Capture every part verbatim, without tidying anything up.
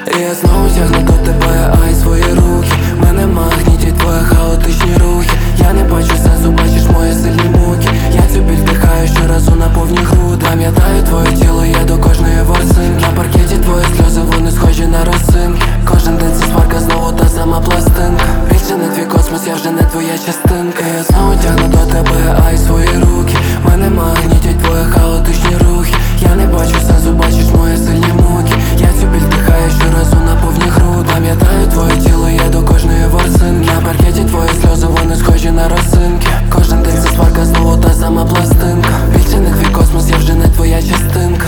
І я знову тягну до тебе, ай, свої руки. Мене магнітять твої хаотичні рухи. Я не бачу сенсу, бачиш мої сильні муки. Я цю біль вдихаю щоразу на повні груди. Пам'ятаю твоє тіло, я до кожної ворсинки. На паркеті твої сльози, вони схожі на росинки. Кожен день це сварка, знову та сама пластинка. Більше не твій космос, я вже не твоя частинка. І я знову тягну до тебе, ай, свої руки. Мене магнітять твої хаотичні рухи. Я не бачу сенсу, бачиш мої сильні муки. Я цю біль вдихаю щоразу на повні груди. Пам'ятаю твоє тіло, я до кожної ворсинки. На паркеті твої сльози, вони схожі на росинки. Кожен день це сварка, знову та сама пластинка. Більше не твій космос, я вже не твоя частинка.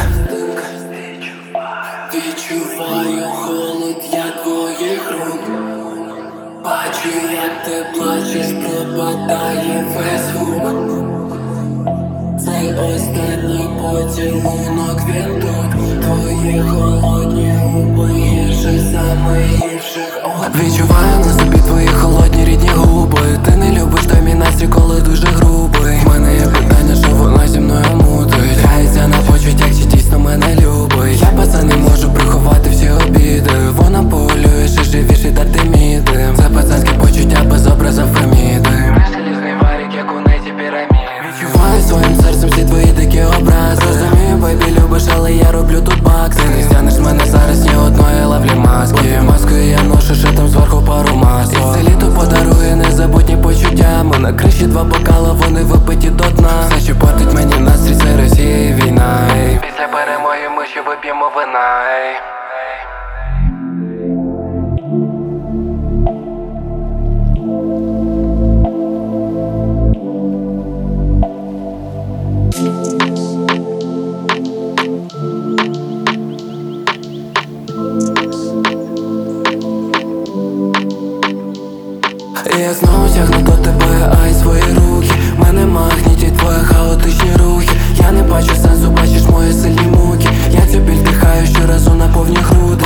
Відчуваю холод, як твоїх рук. Бачу, як ти плачеш, пропадає весь звук. Цей останній поцілунок, він тут. Твої холодні губи гірше самих гірших от. Відчуваю на собі твої холодні рідні губи. Ти не любиш той мій настрій, коли дуже грубий. В мене є питання, що вона зі мною мутить. Грається на почуттях, чи дійсно мене любить. Я пацан не можу приховати всі обіди. Вона полює, ще живіше та тимідим. Це пацанське почуття без образа Феміди. Желізний варік, як у неті пірамід. Відчуваю своїм серцем всі твої дикі образи. Розумію, бейбі, любиш, але я роблю тут бак. Ти не стягнеш мене зараз ні одної лавлі маски. Маскою я ношу, ще там зверху пару масок. І це літо подарує незабутні почуття. Ми на криші два бокала, вони випиті до дна. Все, що портить мені настрій, це Росія і війна. Після перемоги ми ще вип'ємо вина. І я знову тягну до тебе, ай, свої руки. Мене магнітять твої хаотичні рухи. Я не бачу сенсу, бачиш мої сильні муки. Я цю біль вдихаю щоразу на повні груди.